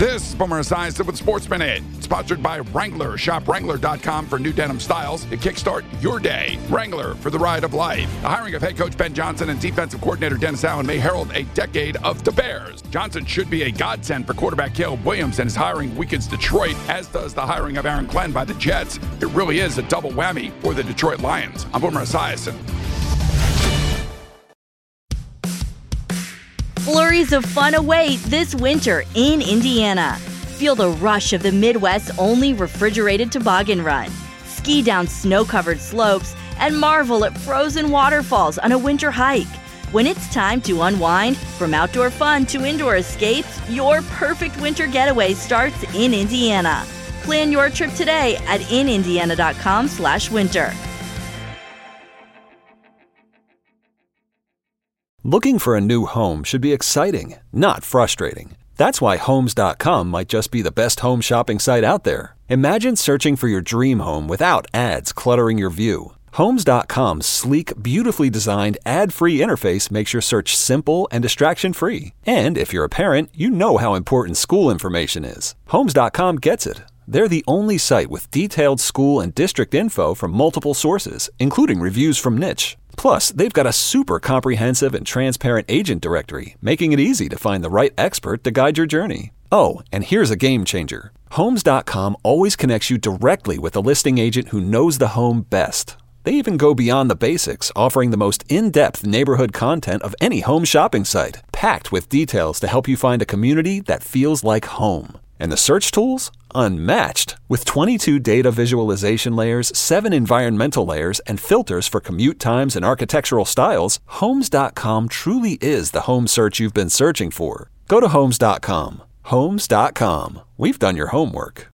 This is Boomer Esiason with Sports Minute, sponsored by Wrangler. Shop Wrangler.com for new denim styles to kickstart your day. Wrangler, for the ride of life. The hiring of head coach Ben Johnson and defensive coordinator Dennis Allen may herald a decade of the Bears. Johnson should be a godsend for quarterback Caleb Williams, and his hiring weakens Detroit, as does the hiring of Aaron Glenn by the Jets. It really is a double whammy for the Detroit Lions. I'm Boomer Esiason. Flurries of fun await this winter in Indiana. Feel the rush of the Midwest's only refrigerated toboggan run. Ski down snow-covered slopes and marvel at frozen waterfalls on a winter hike. When it's time to unwind, from outdoor fun to indoor escapes, your perfect winter getaway starts in Indiana. Plan your trip today at inindiana.com/winter. Looking for a new home should be exciting, not frustrating. That's why Homes.com might just be the best home shopping site out there. Imagine searching for your dream home without ads cluttering your view. Homes.com's sleek, beautifully designed, ad-free interface makes your search simple and distraction-free. And if you're a parent, you know how important school information is. Homes.com gets it. They're the only site with detailed school and district info from multiple sources, including reviews from Niche. Plus, they've got a super comprehensive and transparent agent directory, making it easy to find the right expert to guide your journey. Oh, and here's a game changer. Homes.com always connects you directly with a listing agent who knows the home best. They even go beyond the basics, offering the most in-depth neighborhood content of any home shopping site, packed with details to help you find a community that feels like home. And the search tools? Unmatched. With 22 data visualization layers, 7 environmental layers, and filters for commute times and architectural styles, Homes.com truly is the home search you've been searching for. Go to Homes.com. Homes.com. We've done your homework.